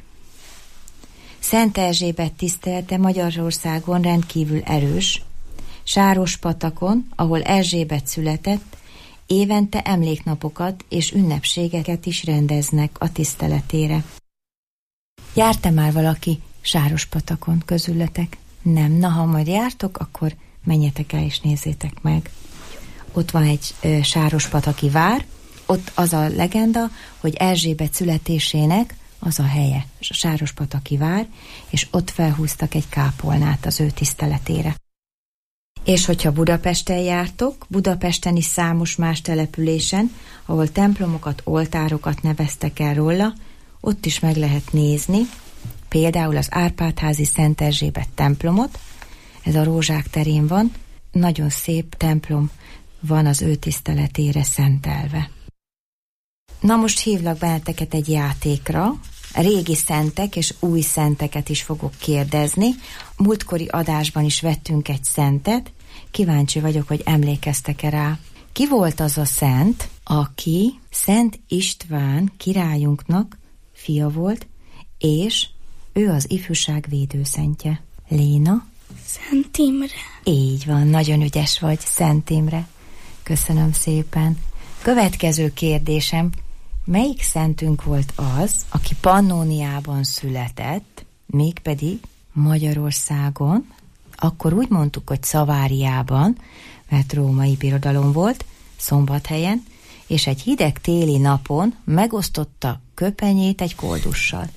Szent Erzsébet tisztelete Magyarországon rendkívül erős. Sárospatakon, ahol Erzsébet született, évente emléknapokat és ünnepségeket is rendeznek a tiszteletére. Járt-e már valaki Sárospatakon közületek? Nem. Na, ha majd jártok, akkor menjetek el és nézzétek meg. Ott van egy ö, Sárospataki vár, ott az a legenda, hogy Erzsébet születésének az a helye, a Sárospataki vár, és ott felhúztak egy kápolnát az ő tiszteletére. És hogyha Budapesten jártok, Budapesten is számos más településen, ahol templomokat, oltárokat neveztek el róla, ott is meg lehet nézni, például az Árpád-házi Szent Erzsébet templomot, ez a Rózsák terén van, nagyon szép templom van az ő tiszteletére szentelve. Na most hívlak benneteket egy játékra, régi szentek és új szenteket is fogok kérdezni. Múltkori adásban is vettünk egy szentet, kíváncsi vagyok, hogy emlékeztek-e rá. Ki volt az a szent, aki Szent István királyunknak fia volt, és ő az ifjúság védőszentje. Léna? Szent Imre. Így van, nagyon ügyes vagy, Szent Imre. Köszönöm szépen. Következő kérdésem, melyik szentünk volt az, aki Pannóniában született, mégpedig Magyarországon, akkor úgy mondtuk, hogy Szaváriában, mert római birodalom volt, Szombathelyen, és egy hideg téli napon megosztotta köpenyét egy koldussal.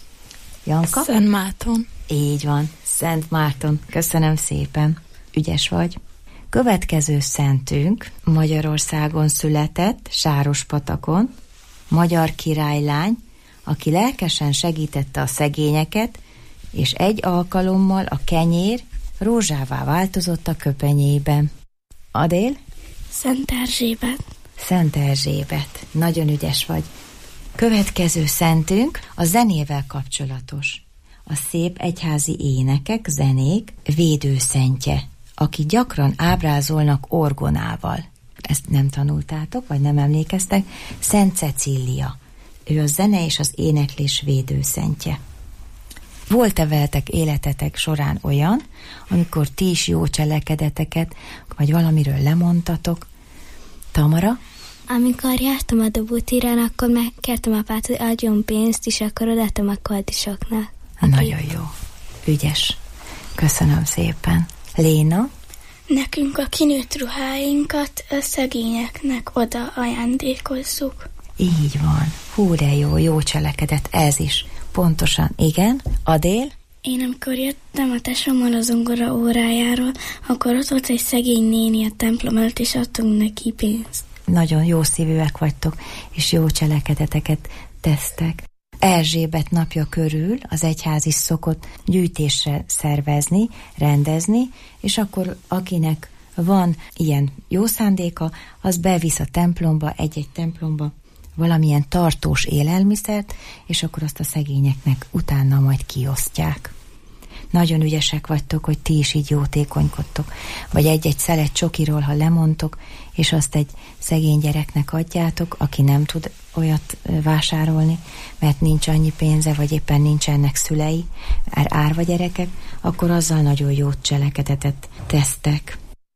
Janka? Szent Márton. Így van, Szent Márton. Köszönöm szépen. Ügyes vagy. Következő szentünk Magyarországon született, Sárospatakon, magyar királylány, aki lelkesen segítette a szegényeket, és egy alkalommal a kenyér rózsává változott a köpenyében. Adél? Szent Erzsébet. Szent Erzsébet. Nagyon ügyes vagy. Következő szentünk a zenével kapcsolatos. A szép egyházi énekek, zenék védőszentje, aki gyakran ábrázolnak orgonával. Ezt nem tanultátok, vagy nem emlékeztek? Szent Cecília. Ő a zene és az éneklés védőszentje. Volt-e veletek életetek során olyan, amikor ti is jó cselekedeteket, vagy valamiről lemondtatok? Tamara? Amikor jártam a dobótéren, akkor megkértem apát, hogy adjon pénzt, és akkor odaadtam a koldisoknak. Nagyon jó. Ügyes. Köszönöm szépen. Léna? Nekünk a kinőtt ruháinkat a szegényeknek oda ajándékozzuk. Így van. Hú, de jó, jó cselekedet ez is. Pontosan, igen. Adél? Én amikor jöttem a tesómmal a zongora órájáról, akkor ott volt egy szegény néni a templom előtt, és adtunk neki pénzt. Nagyon jó szívűek vagytok, és jó cselekedeteket tesztek. Erzsébet napja körül az egyház is szokott gyűjtésre szervezni, rendezni, és akkor akinek van ilyen jó szándéka, az bevisz a templomba, egy-egy templomba, valamilyen tartós élelmiszert, és akkor azt a szegényeknek utána majd kiosztják. Nagyon ügyesek vagytok, hogy ti is így jótékonykodtok. Vagy egy-egy szelet csokiról, ha lemondtok, és azt egy szegény gyereknek adjátok, aki nem tud olyat vásárolni, mert nincs annyi pénze, vagy éppen nincsenek szülei, árva gyerekek, akkor azzal nagyon jót cselekedetet tesztek.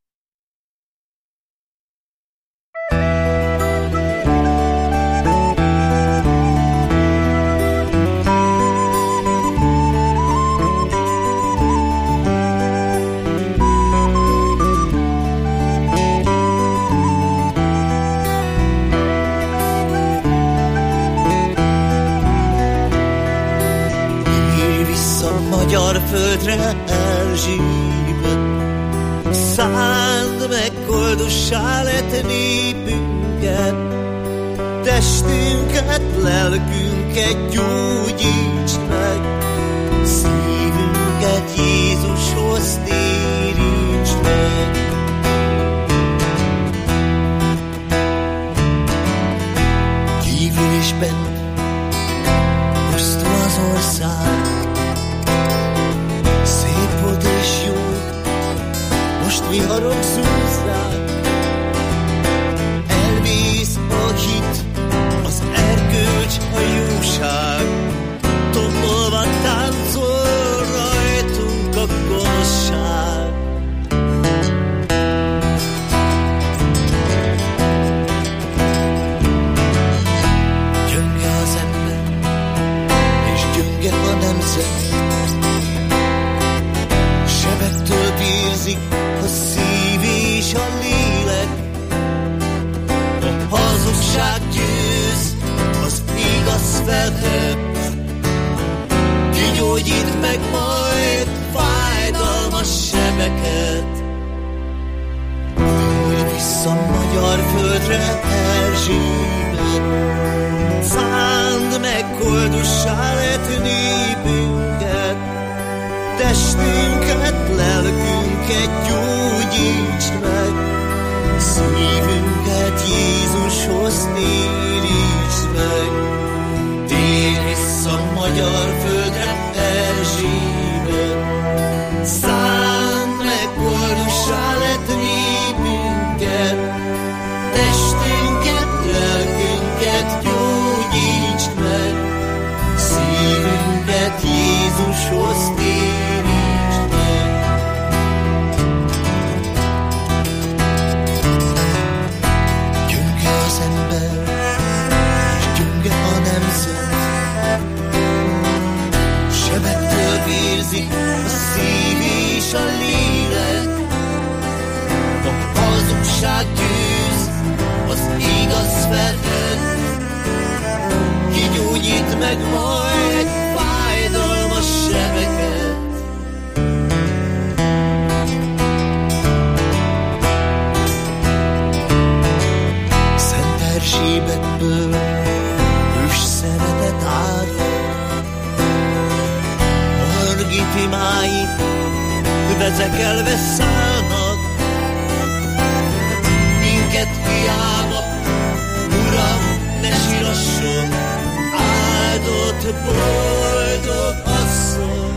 Magyar földre Erzsébet, szánd meg koldussá lett népünket, testünket, lelkünket gyógyítsd meg, szívünket Jézushoz térítsd meg. Kívül is bent pusztul az ország, és jó, most viharok szúz rád. Elvész a hit, az erkölcs, a jóság, tombolva táncol rajtunk a gonoszság. Gyönge az ember, és gyönge a nemzet, sebektől vérzik a szív és a lélek. A hazugság győz, az igaz felhőt, kigyógyít meg majd fájdalmas sebeket. Térj vissza magyar földre Erzsébet, szánd meg koldussá lett népünket, testünket, lelkünket gyógyítsd meg, szívünket Jézushoz térítsd meg. Térj vissza magyar földre Erzsébet, szánd meg koldussá lett népünket, testünket, lelkünket gyógyítsd meg, szívünket Jézushoz térítsd meg. Gyönge az ember, és gyönge a nemzet, sebektől vérzik a szív és a lélek. A hazugság győz, az igaz felhőt, kigyógyít meg majd fájdalmas sebeket. Szent Erzsébetből hős szeretet árad, Margit imái vezekelve szállnak, minket hiába, Uram, ne sirasson, áldott boldog asszony.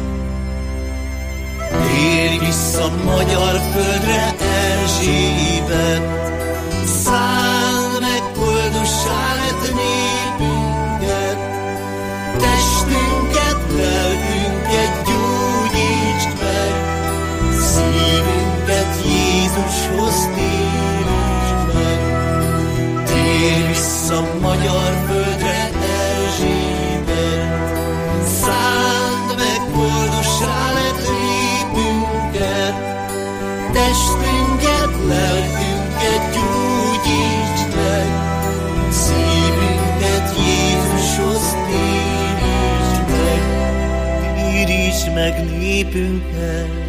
Térj vissza magyar földre Erzsébet, szánd meg koldussá lett népünket, testünket, lelkünket gyógyítsd meg, szívünket Jézushoz térítsd meg. Térj vissza magyar földre Erzsébet, szánd meg koldussá lett népünket, testünket, lelkünket gyógyítsd meg, szívünket Jézushoz térítsd meg. Térítsd meg népünket.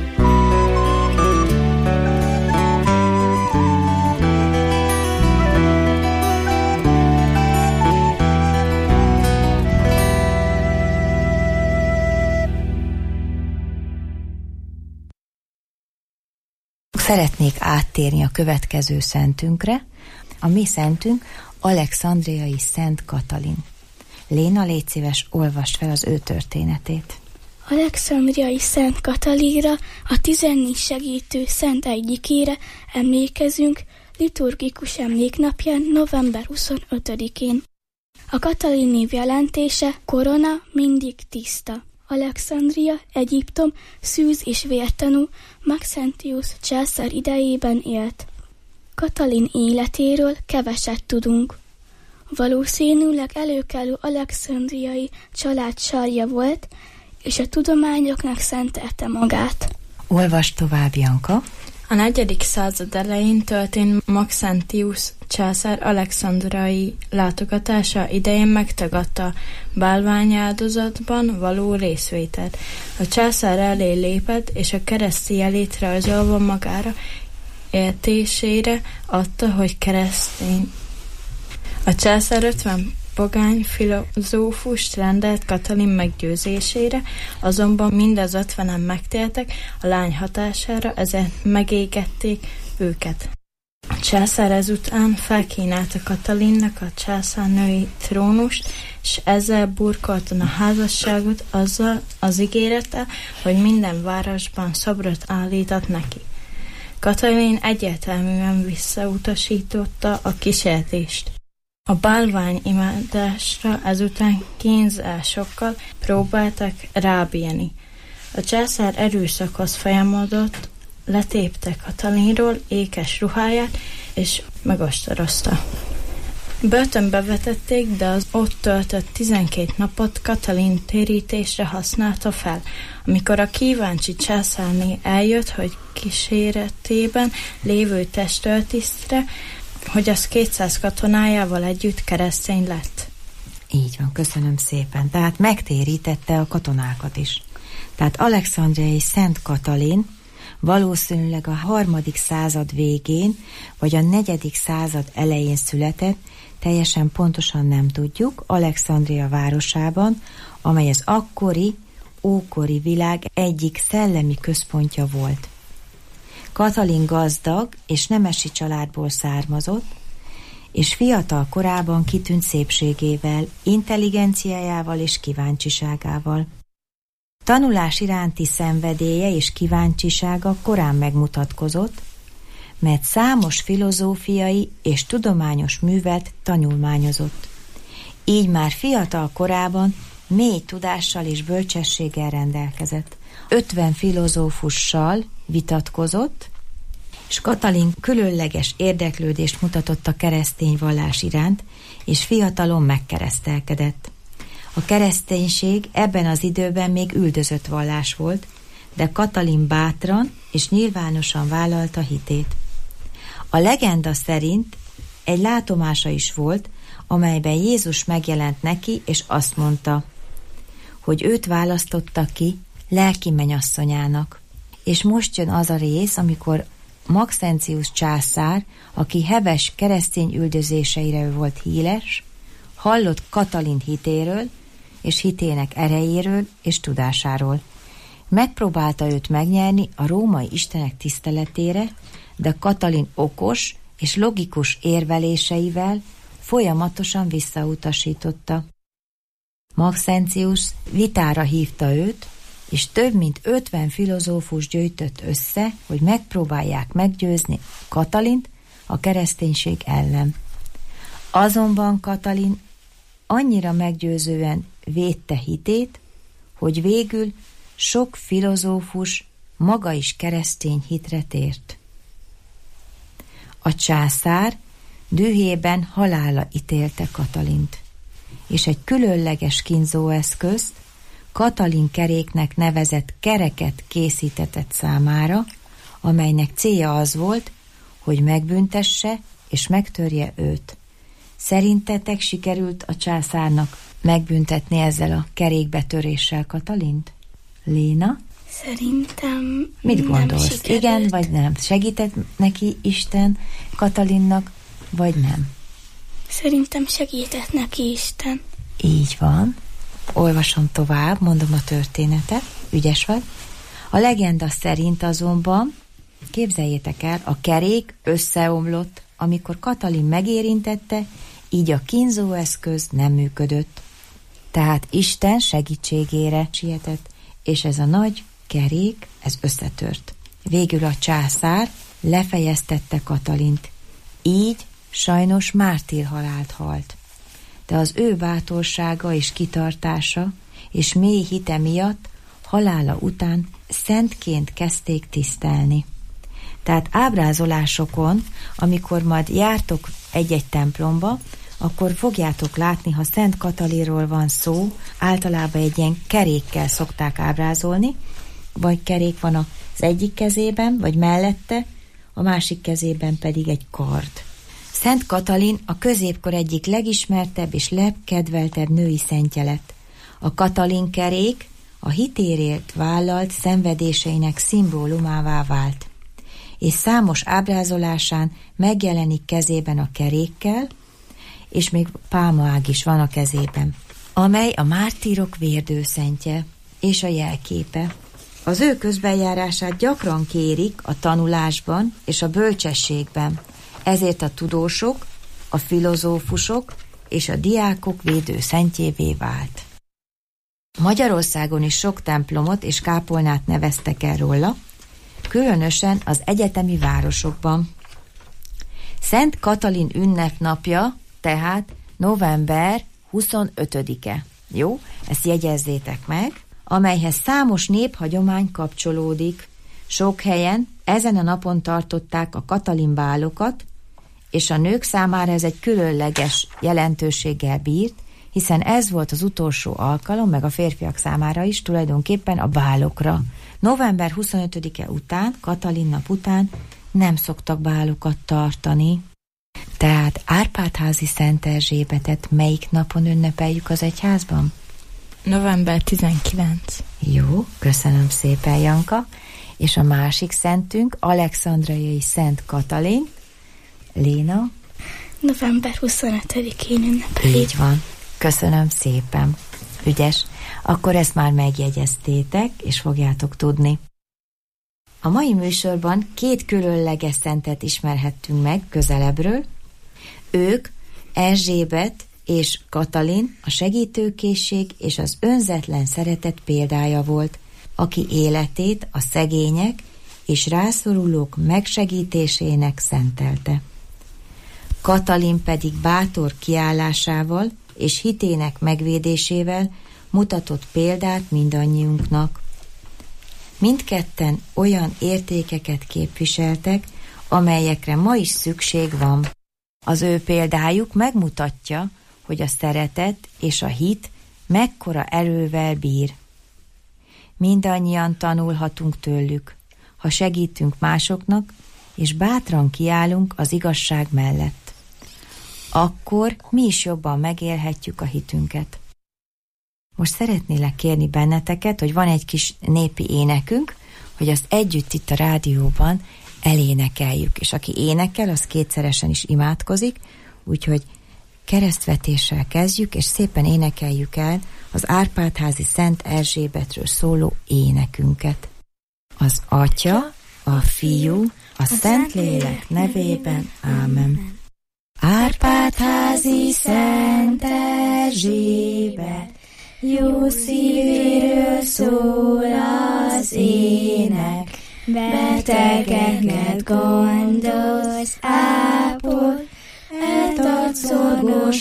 Szeretnék áttérni a következő szentünkre. A mi szentünk Alexandriai Szent Katalin. Léna, légy szíves, olvasd fel az ő történetét. Alexandriai Szent Katalinra, a tizennégy segítő szent egyikére emlékezünk liturgikus emléknapján november huszonötödikén. A Katalin név jelentése korona mindig tiszta. Alexandria, Egyiptom szűz és vértanú Maxentius császár idejében élt. Katalin életéről keveset tudunk. Valószínűleg előkelő alexandriai család sarja volt, és a tudományoknak szentelte magát. Olvasd tovább, Janka. A negyedik század elején történt Maxentius császár alexandriai látogatása idején megtagadta bálványáldozatban való részvételt. A császár elé lépett, és a kereszti jelét rajzolva magára értésére adta, hogy keresztény. A császár ötven pogány filozófust rendelt Katalin meggyőzésére, azonban mind az ötvenen megtértek a lány hatására, ezért megégették őket. A császár ezután felkínálta Katalinnak a császárnői trónust, és ezzel burkolta a házasságot azzal az ígérettel, hogy minden városban szobrot állított neki. Katalin egyértelműen visszautasította a kísértést. A bálvány imádásra ezután kínzásokkal próbáltak rábírni. A császár erőszakhoz folyamodott, letépte Katalinról ékes ruháját, és megostorozta. Börtönbe vetették, de az ott töltött tizenkét napot Katalin térítésre használta fel. Amikor a kíváncsi császárné eljött, hogy kíséretében lévő testőrtisztre, hogy az kétszáz katonájával együtt keresztény lett. Így van, köszönöm szépen. Tehát megtérítette a katonákat is. Tehát Alexandriai Szent Katalin valószínűleg a harmadik század végén, vagy a negyedik század elején született, teljesen pontosan nem tudjuk, Alexandria városában, amely az akkori, ókori világ egyik szellemi központja volt. Katalin gazdag és nemesi családból származott, és fiatal korában kitűnt szépségével, intelligenciájával és kíváncsiságával. Tanulás iránti szenvedélye és kíváncsisága korán megmutatkozott, mert számos filozófiai és tudományos művet tanulmányozott. Így már fiatal korában mély tudással és bölcsességgel rendelkezett. ötven filozófussal vitatkozott, és Katalin különleges érdeklődést mutatott a keresztény vallás iránt, és fiatalon megkeresztelkedett. A kereszténység ebben az időben még üldözött vallás volt, de Katalin bátran és nyilvánosan vállalta hitét. A legenda szerint egy látomása is volt, amelyben Jézus megjelent neki, és azt mondta, hogy őt választotta ki lelki mennyasszonyának. És most jön az a rész, amikor Maxentius császár, aki heves keresztény üldözéseire volt híres, hallott Katalin hitéről, és hitének erejéről és tudásáról. Megpróbálta őt megnyerni a római istenek tiszteletére, de Katalin okos és logikus érveléseivel folyamatosan visszautasította. Maxentius vitára hívta őt, és több mint ötven filozófus gyűjtött össze, hogy megpróbálják meggyőzni Katalint a kereszténység ellen. Azonban Katalin annyira meggyőzően védte hitét, hogy végül sok filozófus maga is keresztény hitre tért. A császár dühében halálra ítélte Katalint, és egy különleges kínzóeszközt, Katalin keréknek nevezett kereket készítetett számára, amelynek célja az volt, hogy megbüntesse és megtörje őt. Szerintetek sikerült a császárnak megbüntetni ezzel a kerékbetöréssel Katalint? Léna? Szerintem Mit gondolsz? Sikerült. Igen, vagy nem? Segített neki Isten Katalinnak, vagy nem? Szerintem segített neki Isten. Így van. Olvasom tovább, mondom a történetet. Ügyes vagy. A legenda szerint azonban, képzeljétek el, a kerék összeomlott, amikor Katalin megérintette, így a kínzóeszköz nem működött. Tehát Isten segítségére sietett, és ez a nagy kerék, ez összetört. Végül a császár lefejeztette Katalint. Így sajnos mártírhalált halt. De az ő bátorsága és kitartása és mély hite miatt halála után szentként kezdték tisztelni. Tehát ábrázolásokon, amikor majd jártok egy-egy templomba, akkor fogjátok látni, ha Szent Katalinról van szó, általában egy ilyen kerékkel szokták ábrázolni, vagy kerék van az egyik kezében, vagy mellette, a másik kezében pedig egy kard. Szent Katalin a középkor egyik legismertebb és legkedveltebb női szentje lett. A Katalin kerék a hitérért vállalt szenvedéseinek szimbólumává vált, és számos ábrázolásán megjelenik kezében a kerékkel, és még pálmaág is van a kezében, amely a mártírok vérdőszentje és a jelképe. Az ő közbenjárását gyakran kérik a tanulásban és a bölcsességben, ezért a tudósok, a filozófusok és a diákok védőszentjévé vált. Magyarországon is sok templomot és kápolnát neveztek el róla, különösen az egyetemi városokban. Szent Katalin ünnepnapja tehát november huszonötödike. Jó, ezt jegyezzétek meg, amelyhez számos néphagyomány kapcsolódik. Sok helyen ezen a napon tartották a Katalin bálokat, és a nők számára ez egy különleges jelentőséggel bírt, hiszen ez volt az utolsó alkalom, meg a férfiak számára is tulajdonképpen a bálokra. november huszonötödike után, Katalin nap után nem szoktak bálokat tartani. Tehát Árpád-házi Szent Erzsébetet melyik napon ünnepeljük az egyházban? november tizenkilencedike. Jó, köszönöm szépen, Janka. És a másik szentünk, Alexandriai Szent Katalin. Léna? november huszonötödikén ünnepeljük. Így van. Köszönöm szépen. Ügyes. Akkor ezt már megjegyeztétek, és fogjátok tudni. A mai műsorban két különleges szentet ismerhettünk meg közelebbről. Ők Erzsébet és Katalin a segítőkészség és az önzetlen szeretet példája volt, aki életét a szegények és rászorulók megsegítésének szentelte. Katalin pedig bátor kiállásával és hitének megvédésével mutatott példát mindannyiunknak. Mindketten olyan értékeket képviseltek, amelyekre ma is szükség van. Az ő példájuk megmutatja, hogy a szeretet és a hit mekkora erővel bír. Mindannyian tanulhatunk tőlük, ha segítünk másoknak, és bátran kiállunk az igazság mellett. Akkor mi is jobban megélhetjük a hitünket. Most szeretnélek kérni benneteket, hogy van egy kis népi énekünk, hogy azt együtt itt a rádióban elénekeljük, és aki énekel, az kétszeresen is imádkozik, úgyhogy keresztvetéssel kezdjük, és szépen énekeljük el az Árpád-házi Szent Erzsébetről szóló énekünket. Az Atya, a Fiú, a Szentlélek nevében. Ámen. Árpád-házi Szent Erzsébet, jó szívéről szól az ének, betegeket gondoz, ápol, eltart szorgos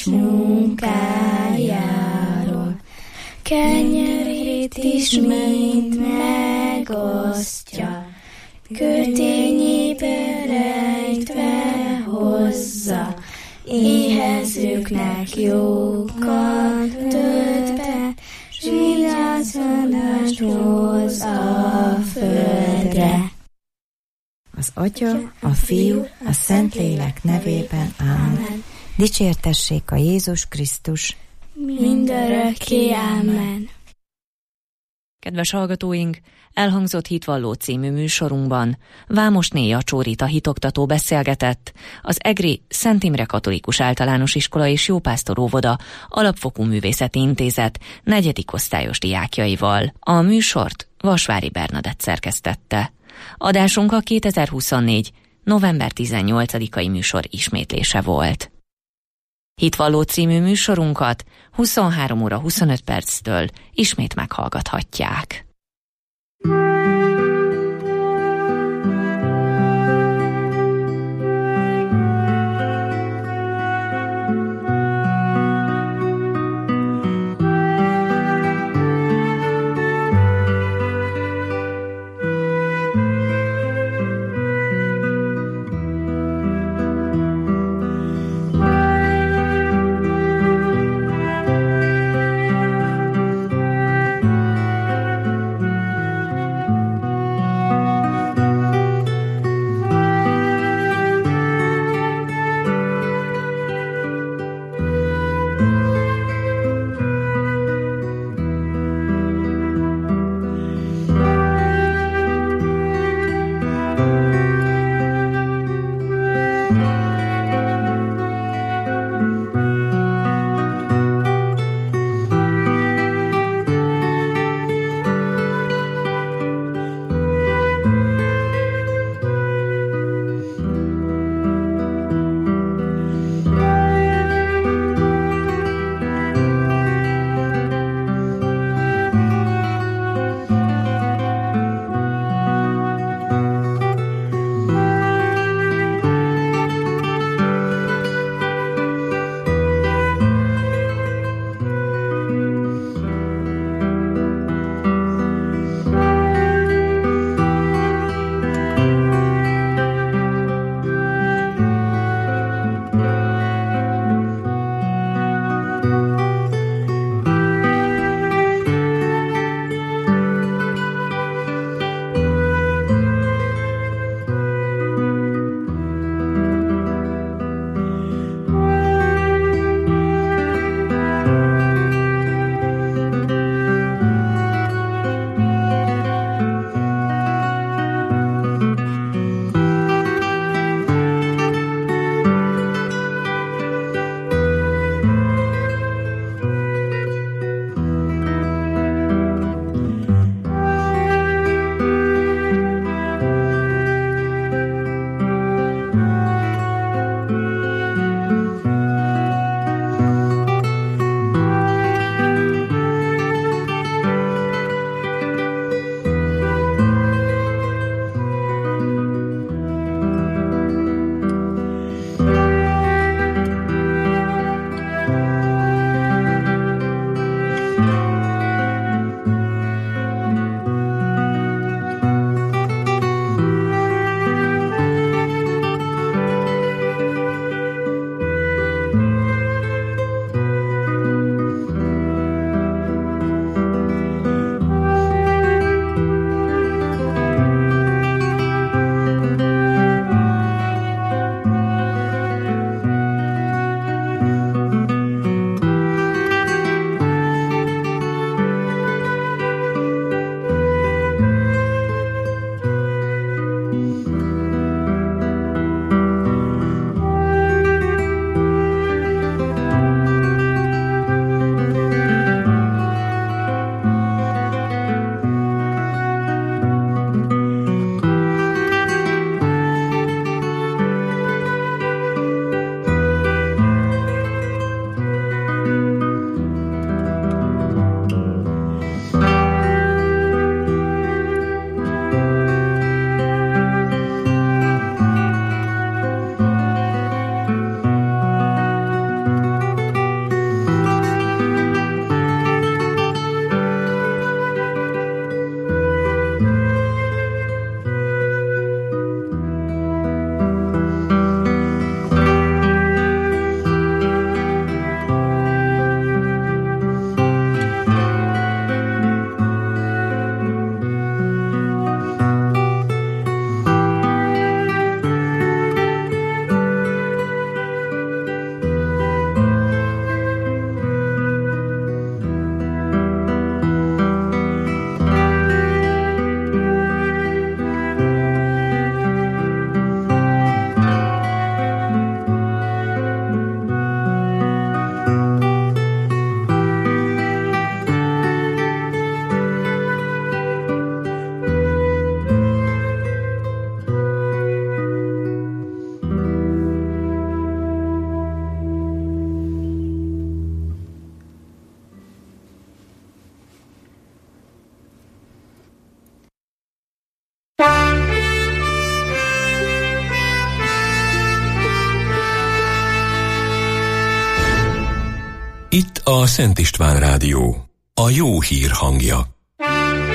munkájáról. Kenyerét is mind megosztja, kötényébe rejtve hozza, éhezőknek jókat tölt be, s vigyázolást hoz a földre. Az Atya, a Fiú, a Szentlélek nevében. Ámen. Dicsértessék a Jézus Krisztus. Mindörökké. Ámen. Kedves hallgatóink, elhangzott Hitvalló című műsorunkban Vámosné Jacsó-Rita hitoktató beszélgetett az egri Szent Imre Katolikus Általános Iskola és Jópásztor Óvoda Alapfokú Művészeti Intézet negyedik osztályos diákjaival. A műsort Vasvári Bernadett szerkesztette. Adásunk a kétezer-huszonnégy. november tizennyolcadikai műsor ismétlése volt. Hitvalló című műsorunkat huszonhárom óra huszonöt perctől ismét meghallgathatják. Itt a Szent István Rádió, a jó hír hangja.